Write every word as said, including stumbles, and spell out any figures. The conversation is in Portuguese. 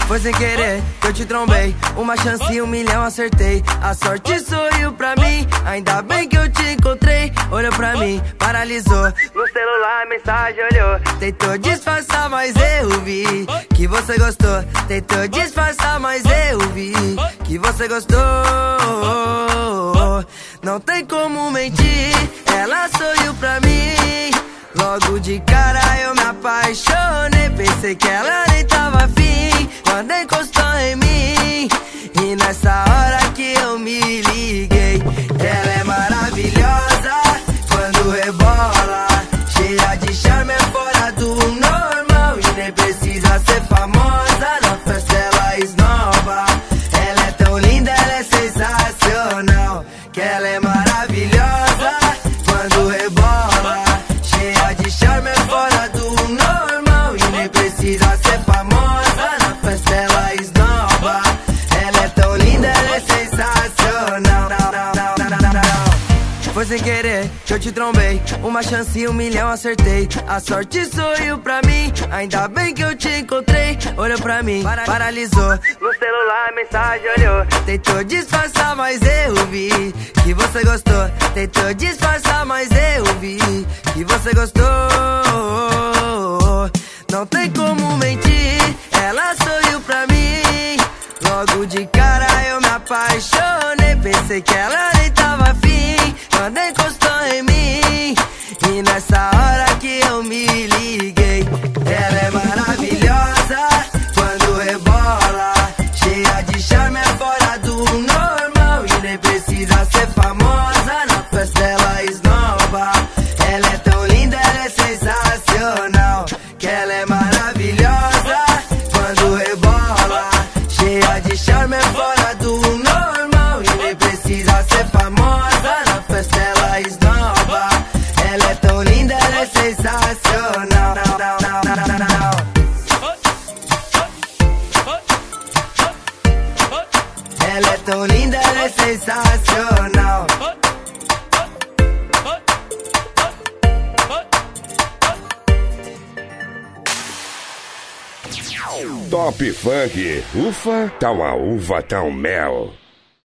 Foi sem querer que eu te trombei, uma chance e um milhão acertei. A sorte sorriu pra mim, ainda bem que eu te encontrei. Olhou pra mim, paralisou, no celular a mensagem olhou. Tentou disfarçar, mas eu vi que você gostou. Tentou disfarçar, mas eu vi que você gostou. Não tem como mentir, ela sorriu pra mim. Logo de cara eu me apaixonei, pensei que ela nem tava afim quando encostou em mim. E nessa hora que eu me liguei, ela é maravilhosa quando rebola, cheia de charme, é fora do normal. E nem precisa ser famosa, na festa ela esnoba. Ela é tão linda, ela é sensacional, que ela é maravilhosa quando rebola, cheia de charme, é fora do normal. E nem precisa ser famosa, na festa ela esnoba. Ela é tão linda, ela é sensacional. Foi sem querer que eu te trombei, uma chance e um milhão acertei. A sorte sorriu pra mim, ainda bem que eu te encontrei. Olhou pra mim, para paralisou, no celular a mensagem olhou. Tentou disfarçar, mas eu vi que você gostou. Tentou disfarçar, mas eu vi que você gostou. Não tem como mentir, ela sorriu pra mim. Logo de cara eu me apaixonei, pensei que ela nem tava afim quando encostou em mim. E nessa hora que eu me liguei, ela é maravilhosa quando rebola, cheia de charme, é fora do normal. E nem precisa ser famosa, na festa ela esnoba. Ela é tão linda, ela é sensacional, que ela é maravilhosa quando rebola, cheia de charme, é fora do normal. E nem precisa ser famosa, na festa ela esnoba. Ela é tão linda, ela é sensacional. Ela é tão linda, ela é sensacional. Top Funk, ufa, tá uma uva, tá um mel.